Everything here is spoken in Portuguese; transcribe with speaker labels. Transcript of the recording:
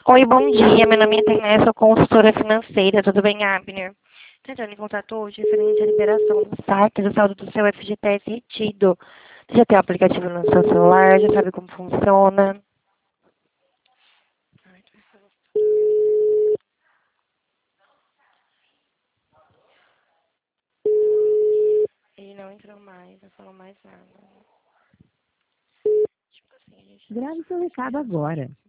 Speaker 1: Oi, bom dia. Meu nome é Internet, sou consultora financeira. Tudo bem, Abner? Tentando em contato hoje referente à liberação do saque do saldo do seu FGTS retido. Você já tem o aplicativo no seu celular? Já sabe como funciona? Ele não entrou mais, não falou mais nada. Tipo assim, a gente
Speaker 2: Grave seu
Speaker 1: não
Speaker 2: recado agora.